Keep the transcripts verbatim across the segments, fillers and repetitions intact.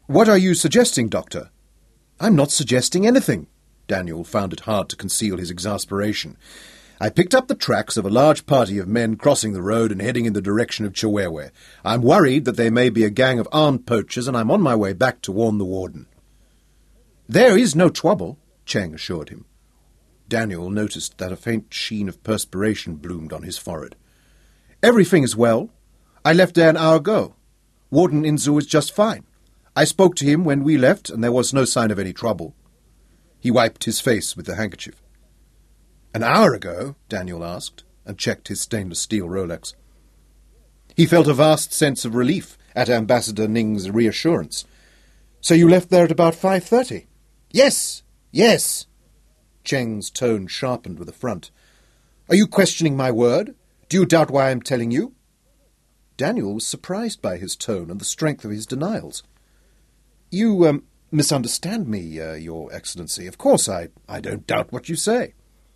What are you suggesting, Doctor? I'm not suggesting anything. Daniel found it hard to conceal his exasperation. I picked up the tracks of a large party of men crossing the road and heading in the direction of Chewewe. I'm worried that they may be a gang of armed poachers, and I'm on my way back to warn the warden. There is no trouble, Cheng assured him. Daniel noticed that a faint sheen of perspiration bloomed on his forehead. Everything is well. I left there an hour ago. Warden Inzu is just fine. I spoke to him when we left, and there was no sign of any trouble. He wiped his face with the handkerchief. An hour ago? Daniel asked, and checked his stainless steel Rolex. He felt a vast sense of relief at Ambassador Ning's reassurance. So you left there at about five thirty? Yes, yes. Cheng's tone sharpened with affront. Are you questioning my word? Do you doubt why I'm telling you? Daniel was surprised by his tone and the strength of his denials. You, um, misunderstand me, uh, Your Excellency. Of course I, I don't doubt what you say.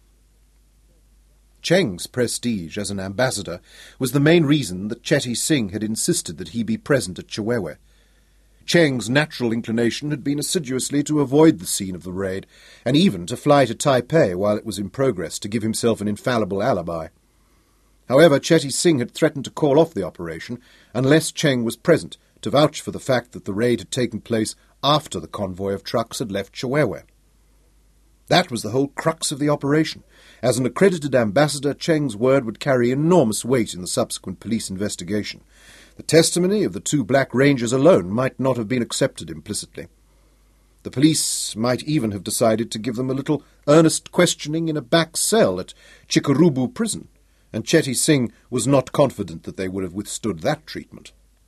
Cheng's prestige as an ambassador was the main reason that Chetty Singh had insisted that he be present at Chewewe. Cheng's natural inclination had been assiduously to avoid the scene of the raid, and even to fly to Taipei while it was in progress to give himself an infallible alibi. However, Chetty Singh had threatened to call off the operation unless Cheng was present to vouch for the fact that the raid had taken place after the convoy of trucks had left Chewewe. That was the whole crux of the operation. As an accredited ambassador, Cheng's word would carry enormous weight in the subsequent police investigation. The testimony of the two Black Rangers alone might not have been accepted implicitly. The police might even have decided to give them a little earnest questioning in a back cell at Chikurubu prison, and Chetty Singh was not confident that they would have withstood that treatment.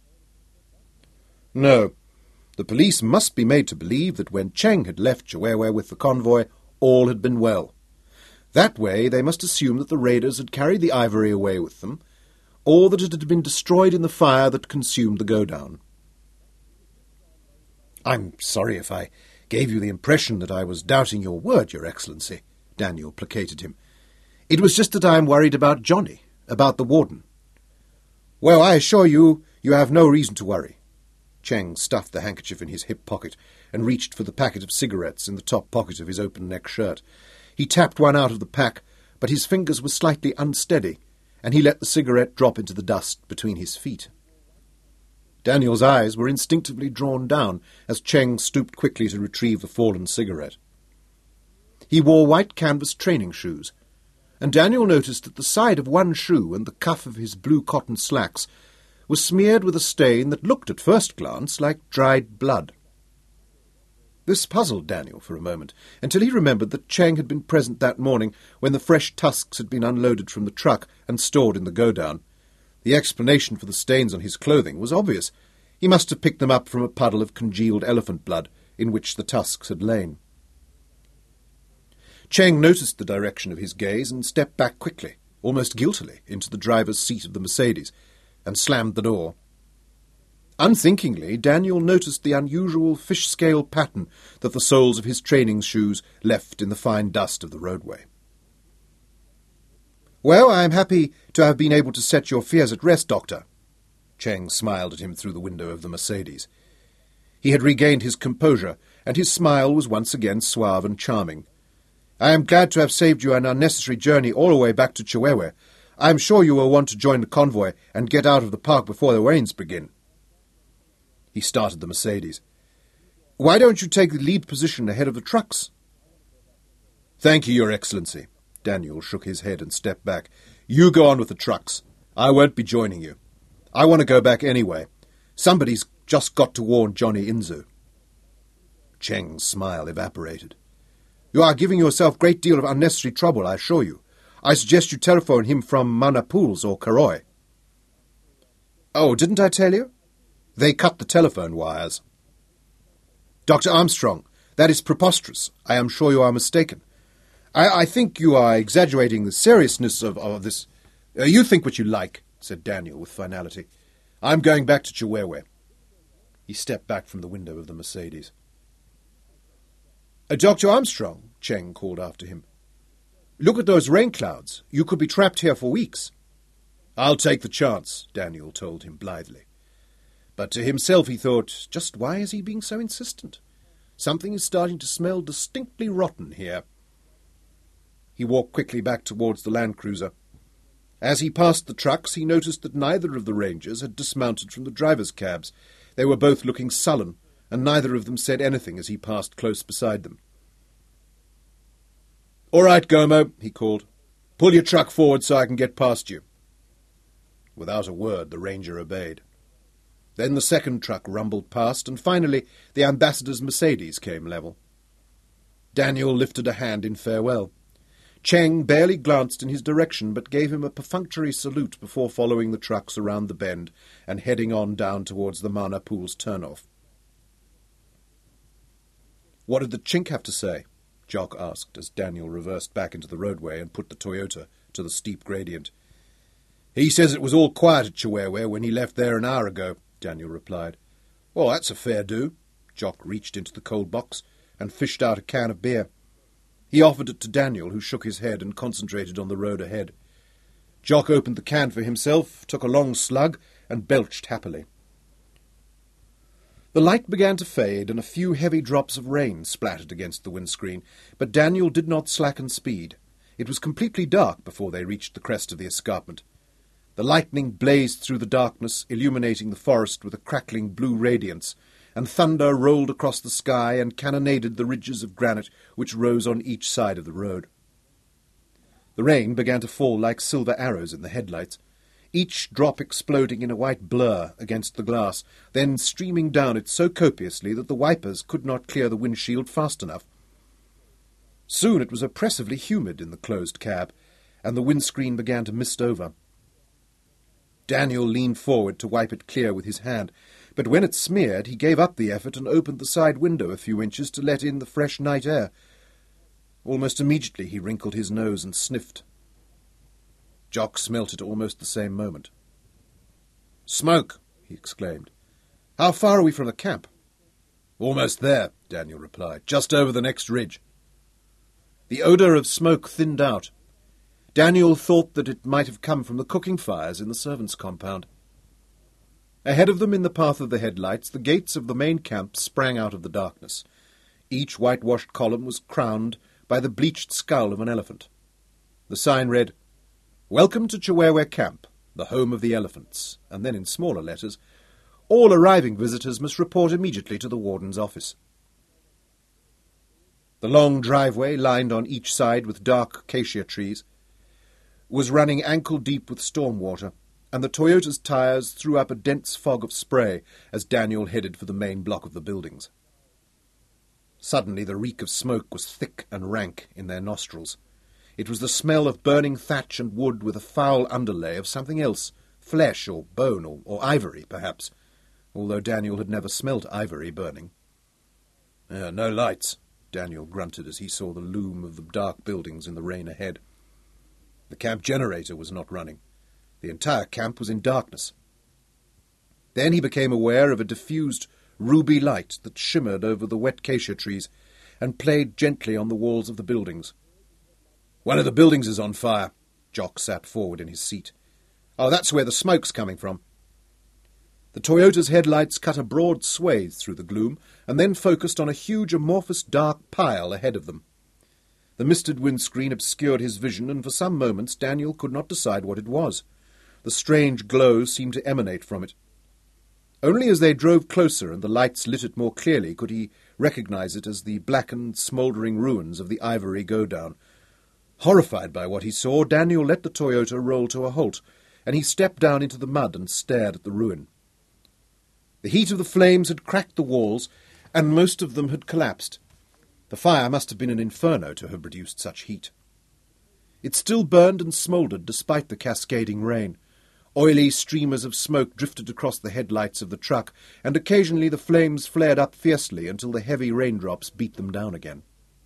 No, the police must be made to believe that when Cheng had left Chewewe with the convoy, all had been well. That way they must assume that the raiders had carried the ivory away with them, or that it had been destroyed in the fire that consumed the go-down. I'm sorry if I gave you the impression that I was doubting your word, Your Excellency, Daniel placated him. It was just that I am worried about Johnny, about the warden. Well, I assure you, you have no reason to worry. Cheng stuffed the handkerchief in his hip pocket and reached for the packet of cigarettes in the top pocket of his open-neck shirt. He tapped one out of the pack, but his fingers were slightly unsteady, and he let the cigarette drop into the dust between his feet. Daniel's eyes were instinctively drawn down as Cheng stooped quickly to retrieve the fallen cigarette. He wore white canvas training shoes, and Daniel noticed that the side of one shoe and the cuff of his blue cotton slacks was smeared with a stain that looked at first glance like dried blood. This puzzled Daniel for a moment, until he remembered that Cheng had been present that morning when the fresh tusks had been unloaded from the truck and stored in the go-down. The explanation for the stains on his clothing was obvious. He must have picked them up from a puddle of congealed elephant blood in which the tusks had lain. Cheng noticed the direction of his gaze and stepped back quickly, almost guiltily, into the driver's seat of the Mercedes, and slammed the door. Unthinkingly, Daniel noticed the unusual fish-scale pattern that the soles of his training shoes left in the fine dust of the roadway. Well, I am happy to have been able to set your fears at rest, Doctor. Cheng smiled at him through the window of the Mercedes. He had regained his composure, and his smile was once again suave and charming. I am glad to have saved you an unnecessary journey all the way back to Chewewe. I am sure you will want to join the convoy and get out of the park before the rains begin. He started the Mercedes. Why don't you take the lead position ahead of the trucks? Thank you, Your Excellency. Daniel shook his head and stepped back. You go on with the trucks. I won't be joining you. I want to go back anyway. Somebody's just got to warn Johnny Inzu. Cheng's smile evaporated. You are giving yourself a great deal of unnecessary trouble, I assure you. I suggest you telephone him from Manapools or Karoi. Oh, didn't I tell you? They cut the telephone wires. Doctor Armstrong, that is preposterous. I am sure you are mistaken. I, I think you are exaggerating the seriousness of, of this. Uh, you think what you like, said Daniel with finality. I'm going back to Chewewe. He stepped back from the window of the Mercedes. Uh, Doctor Armstrong, Cheng called after him. Look at those rain clouds. You could be trapped here for weeks. I'll take the chance, Daniel told him blithely. But to himself he thought, just why is he being so insistent? Something is starting to smell distinctly rotten here. He walked quickly back towards the Land Cruiser. As he passed the trucks, he noticed that neither of the rangers had dismounted from the drivers' cabs. They were both looking sullen, and neither of them said anything as he passed close beside them. "All right, Gomo," he called. "Pull your truck forward so I can get past you." Without a word, the ranger obeyed. Then the second truck rumbled past, and finally the ambassador's Mercedes came level. Daniel lifted a hand in farewell. Cheng barely glanced in his direction, but gave him a perfunctory salute before following the trucks around the bend and heading on down towards the Mana Pool's turnoff. "What did the Chink have to say?" Jock asked as Daniel reversed back into the roadway and put the Toyota to the steep gradient. "He says it was all quiet at Chihuahua when he left there an hour ago," Daniel replied. "Well, that's a fair do." Jock reached into the cold box and fished out a can of beer. He offered it to Daniel, who shook his head and concentrated on the road ahead. Jock opened the can for himself, took a long slug, and belched happily. The light began to fade, and a few heavy drops of rain splattered against the windscreen, but Daniel did not slacken speed. It was completely dark before they reached the crest of the escarpment. The lightning blazed through the darkness, illuminating the forest with a crackling blue radiance, and thunder rolled across the sky and cannonaded the ridges of granite which rose on each side of the road. The rain began to fall like silver arrows in the headlights, each drop exploding in a white blur against the glass, then streaming down it so copiously that the wipers could not clear the windshield fast enough. Soon it was oppressively humid in the closed cab, and the windscreen began to mist over. Daniel leaned forward to wipe it clear with his hand, but when it smeared, he gave up the effort and opened the side window a few inches to let in the fresh night air. Almost immediately he wrinkled his nose and sniffed. Jock smelt it almost the same moment. "Smoke!" he exclaimed. "How far are we from the camp?" "Almost there," Daniel replied. "Just over the next ridge." The odour of smoke thinned out. Daniel thought that it might have come from the cooking fires in the servants' compound. Ahead of them, in the path of the headlights, the gates of the main camp sprang out of the darkness. Each whitewashed column was crowned by the bleached skull of an elephant. The sign read, "Welcome to Chihuahua Camp, the home of the elephants," and then in smaller letters, "All arriving visitors must report immediately to the warden's office." The long driveway, lined on each side with dark acacia trees, was running ankle-deep with storm water, and the Toyota's tyres threw up a dense fog of spray as Daniel headed for the main block of the buildings. Suddenly the reek of smoke was thick and rank in their nostrils. It was the smell of burning thatch and wood with a foul underlay of something else, flesh or bone or, or ivory, perhaps, although Daniel had never smelt ivory burning. Uh, no lights, Daniel grunted as he saw the loom of the dark buildings in the rain ahead. The camp generator was not running. The entire camp was in darkness. Then he became aware of a diffused ruby light that shimmered over the wet acacia trees and played gently on the walls of the buildings. "One of the buildings is on fire." Jock sat forward in his seat. "Oh, that's where the smoke's coming from." The Toyota's headlights cut a broad swathe through the gloom and then focused on a huge amorphous dark pile ahead of them. The misted windscreen obscured his vision, and for some moments Daniel could not decide what it was. The strange glow seemed to emanate from it. Only as they drove closer and the lights lit it more clearly could he recognize it as the blackened, smouldering ruins of the Ivory Godown. Horrified by what he saw, Daniel let the Toyota roll to a halt, and he stepped down into the mud and stared at the ruin. The heat of the flames had cracked the walls, and most of them had collapsed. The fire must have been an inferno to have produced such heat. It still burned and smouldered despite the cascading rain. Oily streamers of smoke drifted across the headlights of the truck, and occasionally the flames flared up fiercely until the heavy raindrops beat them down again.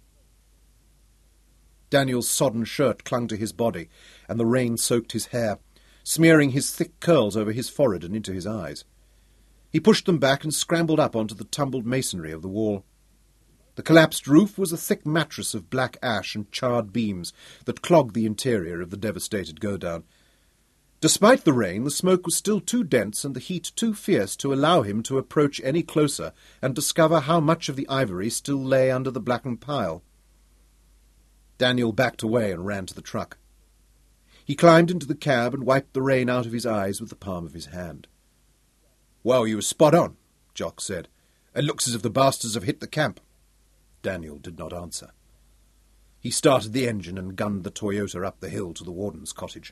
Daniel's sodden shirt clung to his body, and the rain soaked his hair, smearing his thick curls over his forehead and into his eyes. He pushed them back and scrambled up onto the tumbled masonry of the wall. The collapsed roof was a thick mattress of black ash and charred beams that clogged the interior of the devastated godown. Despite the rain, the smoke was still too dense and the heat too fierce to allow him to approach any closer and discover how much of the ivory still lay under the blackened pile. Daniel backed away and ran to the truck. He climbed into the cab and wiped the rain out of his eyes with the palm of his hand. "Well, you were spot on," Jock said. "It looks as if the bastards have hit the camp." Daniel did not answer. He started the engine and gunned the Toyota up the hill to the warden's cottage.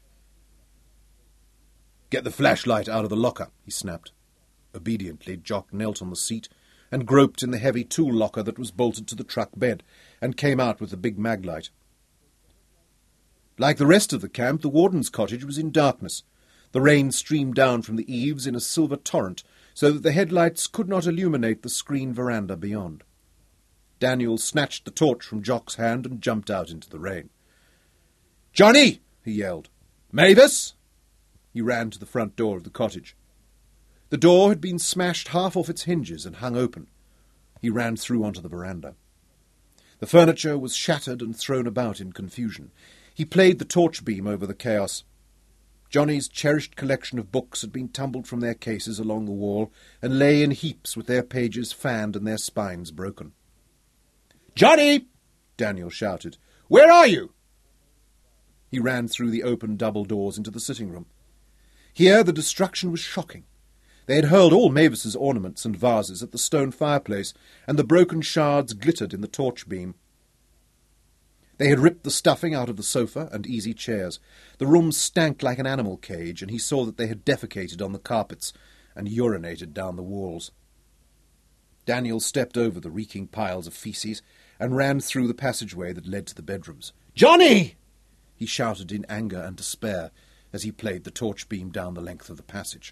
"Get the flashlight out of the locker," he snapped. Obediently, Jock knelt on the seat and groped in the heavy tool locker that was bolted to the truck bed, and came out with the big maglight. Like the rest of the camp, the warden's cottage was in darkness. The rain streamed down from the eaves in a silver torrent, so that the headlights could not illuminate the screened veranda beyond. Daniel snatched the torch from Jock's hand and jumped out into the rain. "Johnny!" he yelled. "Mavis!" He ran to the front door of the cottage. The door had been smashed half off its hinges and hung open. He ran through onto the veranda. The furniture was shattered and thrown about in confusion. He played the torch beam over the chaos. Johnny's cherished collection of books had been tumbled from their cases along the wall and lay in heaps with their pages fanned and their spines broken. "Johnny!" Daniel shouted. "Where are you?" He ran through the open double doors into the sitting room. Here the destruction was shocking. They had hurled all Mavis's ornaments and vases at the stone fireplace, and the broken shards glittered in the torch beam. They had ripped the stuffing out of the sofa and easy chairs. The room stank like an animal cage, and he saw that they had defecated on the carpets and urinated down the walls. Daniel stepped over the reeking piles of feces and ran through the passageway that led to the bedrooms. "Johnny!" he shouted in anger and despair as he played the torch beam down the length of the passage.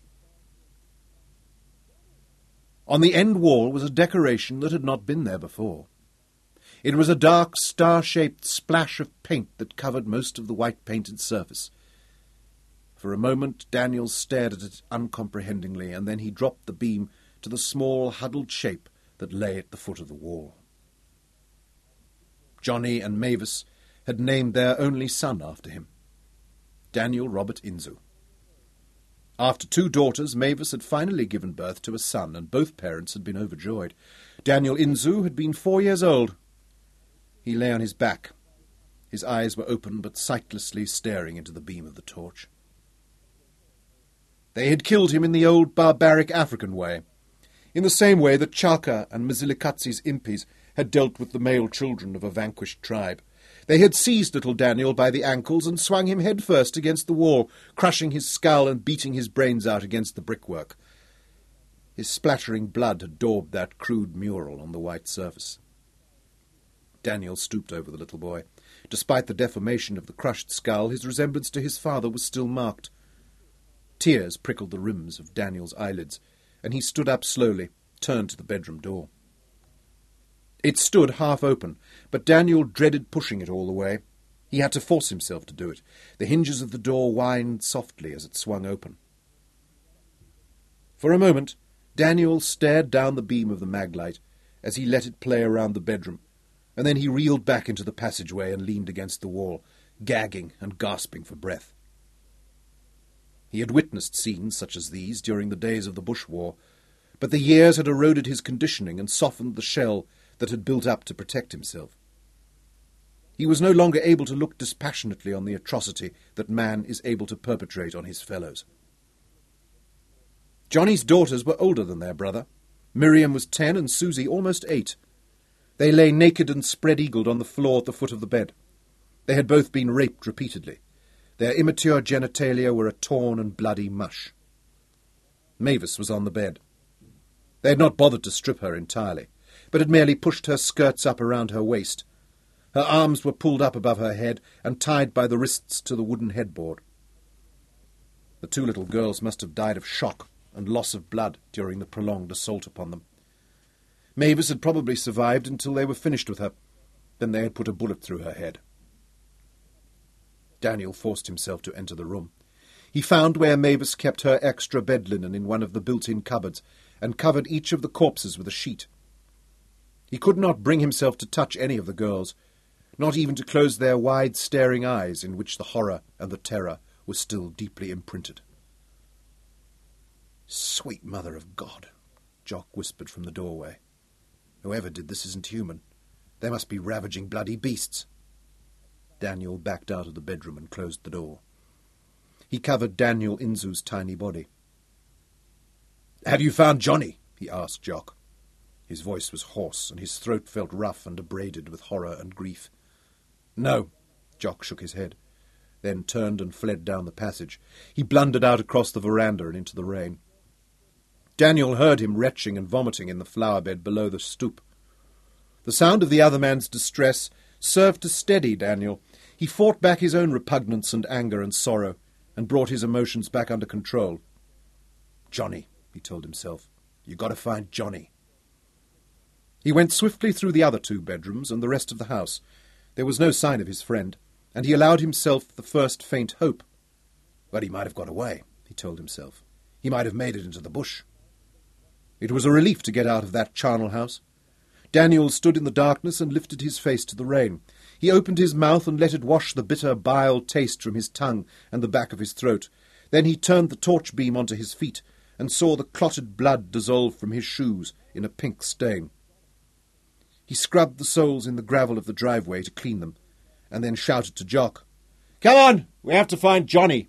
On the end wall was a decoration that had not been there before. It was a dark, star-shaped splash of paint that covered most of the white-painted surface. For a moment Daniel stared at it uncomprehendingly, and then he dropped the beam to the small, huddled shape that lay at the foot of the wall. Johnny and Mavis had named their only son after him, Daniel Robert Inzu. After two daughters, Mavis had finally given birth to a son, and both parents had been overjoyed. Daniel Inzu had been four years old. He lay on his back. His eyes were open but sightlessly staring into the beam of the torch. They had killed him in the old barbaric African way, in the same way that Chaka and Mzilikatsi's impis had dealt with the male children of a vanquished tribe. They had seized little Daniel by the ankles and swung him headfirst against the wall, crushing his skull and beating his brains out against the brickwork. His splattering blood had daubed that crude mural on the white surface. Daniel stooped over the little boy. Despite the deformation of the crushed skull, his resemblance to his father was still marked. Tears prickled the rims of Daniel's eyelids, and he stood up slowly, turned to the bedroom door. It stood half open, but Daniel dreaded pushing it all the way. He had to force himself to do it. The hinges of the door whined softly as it swung open. For a moment, Daniel stared down the beam of the maglight as he let it play around the bedroom, and then he reeled back into the passageway and leaned against the wall, gagging and gasping for breath. He had witnessed scenes such as these during the days of the Bush War, but the years had eroded his conditioning and softened the shell that had built up to protect himself. He was no longer able to look dispassionately on the atrocity that man is able to perpetrate on his fellows. Johnny's daughters were older than their brother. Miriam was ten and Susie almost eight. They lay naked and spread-eagled on the floor at the foot of the bed. They had both been raped repeatedly. Their immature genitalia were a torn and bloody mush. Mavis was on the bed. They had not bothered to strip her entirely, but had merely pushed her skirts up around her waist. Her arms were pulled up above her head and tied by the wrists to the wooden headboard. The two little girls must have died of shock and loss of blood during the prolonged assault upon them. Mavis had probably survived until they were finished with her. Then they had put a bullet through her head. Daniel forced himself to enter the room. He found where Mavis kept her extra bed linen in one of the built-in cupboards, and covered each of the corpses with a sheet. He could not bring himself to touch any of the girls, not even to close their wide, staring eyes in which the horror and the terror was still deeply imprinted. "Sweet mother of God," Jock whispered from the doorway. "Whoever did this isn't human. They must be ravaging bloody beasts." Daniel backed out of the bedroom and closed the door. He covered Daniel Inzu's tiny body. "Have you found Johnny?" he asked Jock. His voice was hoarse, and his throat felt rough and abraded with horror and grief. "No." Jock shook his head, then turned and fled down the passage. He blundered out across the veranda and into the rain. Daniel heard him retching and vomiting in the flower bed below the stoop. The sound of the other man's distress served to steady Daniel. He fought back his own repugnance and anger and sorrow, and brought his emotions back under control. "Johnny," he told himself. "You got to find Johnny." He went swiftly through the other two bedrooms and the rest of the house. There was no sign of his friend, and he allowed himself the first faint hope. But he might have got away, he told himself. He might have made it into the bush. It was a relief to get out of that charnel house. Daniel stood in the darkness and lifted his face to the rain. He opened his mouth and let it wash the bitter bile taste from his tongue and the back of his throat. Then he turned the torch beam onto his feet and saw the clotted blood dissolve from his shoes in a pink stain. He scrubbed the soles in the gravel of the driveway to clean them, and then shouted to Jock, "Come on, we have to find Johnny."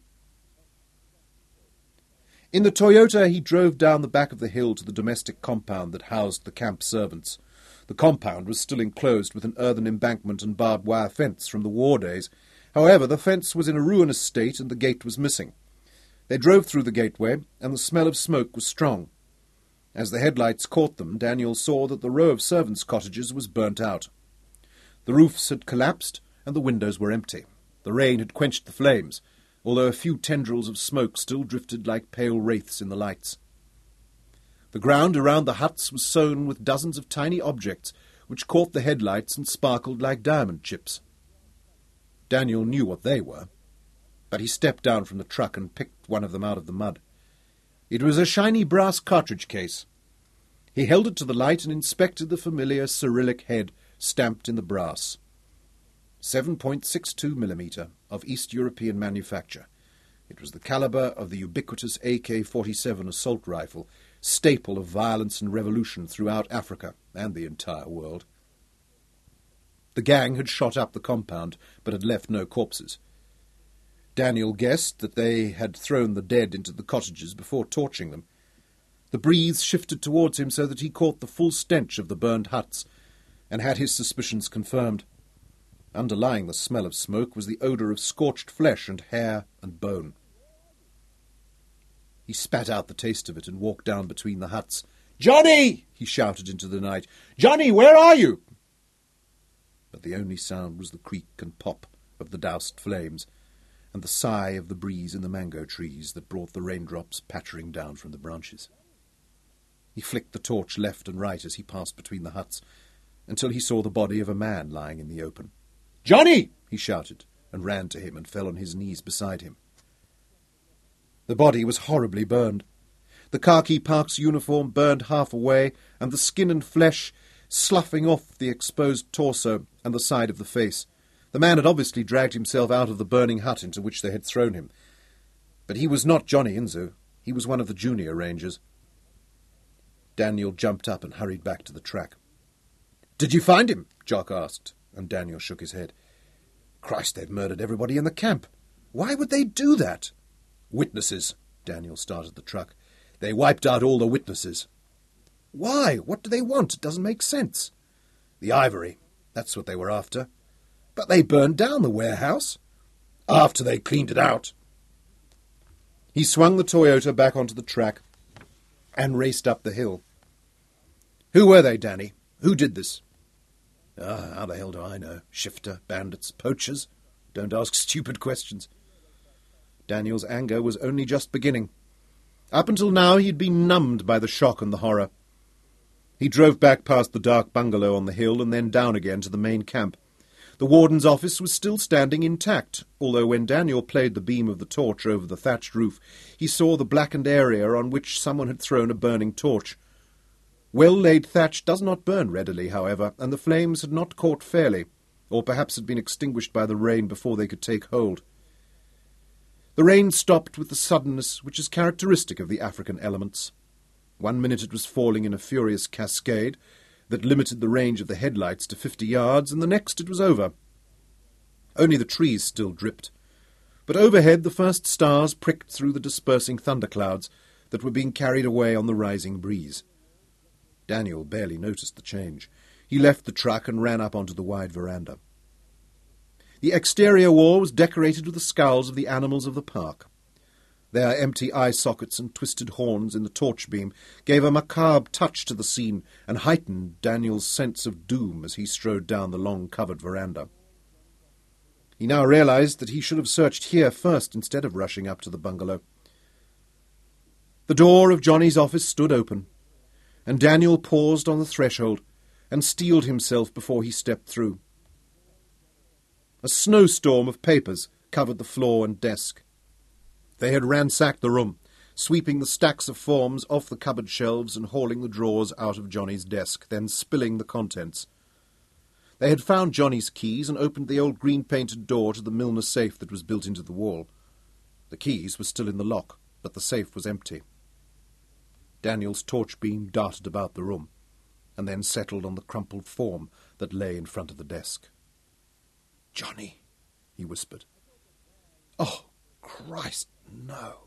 In the Toyota he drove down the back of the hill to the domestic compound that housed the camp servants. The compound was still enclosed with an earthen embankment and barbed wire fence from the war days. However, the fence was in a ruinous state and the gate was missing. They drove through the gateway, and the smell of smoke was strong. As the headlights caught them, Daniel saw that the row of servants' cottages was burnt out. The roofs had collapsed, and the windows were empty. The rain had quenched the flames, although a few tendrils of smoke still drifted like pale wraiths in the lights. The ground around the huts was sown with dozens of tiny objects which caught the headlights and sparkled like diamond chips. Daniel knew what they were, but he stepped down from the truck and picked one of them out of the mud. It was a shiny brass cartridge case. He held it to the light and inspected the familiar Cyrillic head stamped in the brass. seven point six two millimeter of East European manufacture. It was the caliber of the ubiquitous A K forty-seven assault rifle, staple of violence and revolution throughout Africa and the entire world. The gang had shot up the compound, but had left no corpses. Daniel guessed that they had thrown the dead into the cottages before torching them. The breeze shifted towards him so that he caught the full stench of the burned huts, and had his suspicions confirmed. Underlying the smell of smoke was the odour of scorched flesh and hair and bone. He spat out the taste of it and walked down between the huts. "Johnny!" he shouted into the night. "Johnny, where are you?" But the only sound was the creak and pop of the doused flames, and the sigh of the breeze in the mango trees that brought the raindrops pattering down from the branches. He flicked the torch left and right as he passed between the huts, until he saw the body of a man lying in the open. "Johnny!" he shouted, and ran to him and fell on his knees beside him. The body was horribly burned. The khaki Park's uniform burned half away, and the skin and flesh sloughing off the exposed torso and the side of the face. The man had obviously dragged himself out of the burning hut into which they had thrown him. But he was not Johnny Inzu. He was one of the junior rangers. Daniel jumped up and hurried back to the track. "Did you find him?" Jock asked, and Daniel shook his head. "Christ, they've murdered everybody in the camp. Why would they do that?" "Witnesses." Daniel started the truck. "They wiped out all the witnesses." "Why? What do they want? It doesn't make sense." "The ivory. That's what they were after." "But they burned down the warehouse." "After they cleaned it out." He swung the Toyota back onto the track and raced up the hill. "Who were they, Danny? Who did this?" "Ah, how the hell do I know? Shifter, bandits, poachers. Don't ask stupid questions." Daniel's anger was only just beginning. Up until now he had been numbed by the shock and the horror. He drove back past the dark bungalow on the hill and then down again to the main camp. The warden's office was still standing intact, although when Daniel played the beam of the torch over the thatched roof, he saw the blackened area on which someone had thrown a burning torch. Well-laid thatch does not burn readily, however, and the flames had not caught fairly, or perhaps had been extinguished by the rain before they could take hold. The rain stopped with the suddenness which is characteristic of the African elements. One minute it was falling in a furious cascade that limited the range of the headlights to fifty yards, and the next it was over. Only the trees still dripped, but overhead the first stars pricked through the dispersing thunderclouds that were being carried away on the rising breeze. Daniel barely noticed the change. He left the truck and ran up onto the wide veranda. The exterior wall was decorated with the skulls of the animals of the park. Their empty eye sockets and twisted horns in the torch beam gave a macabre touch to the scene and heightened Daniel's sense of doom as he strode down the long covered veranda. He now realized that he should have searched here first instead of rushing up to the bungalow. The door of Johnny's office stood open, and Daniel paused on the threshold and steeled himself before he stepped through. A snowstorm of papers covered the floor and desk. They had ransacked the room, sweeping the stacks of forms off the cupboard shelves and hauling the drawers out of Johnny's desk, then spilling the contents. They had found Johnny's keys and opened the old green-painted door to the Milner safe that was built into the wall. The keys were still in the lock, but the safe was empty. Daniel's torch beam darted about the room, and then settled on the crumpled form that lay in front of the desk. "Johnny," he whispered. "Oh, Christ, no."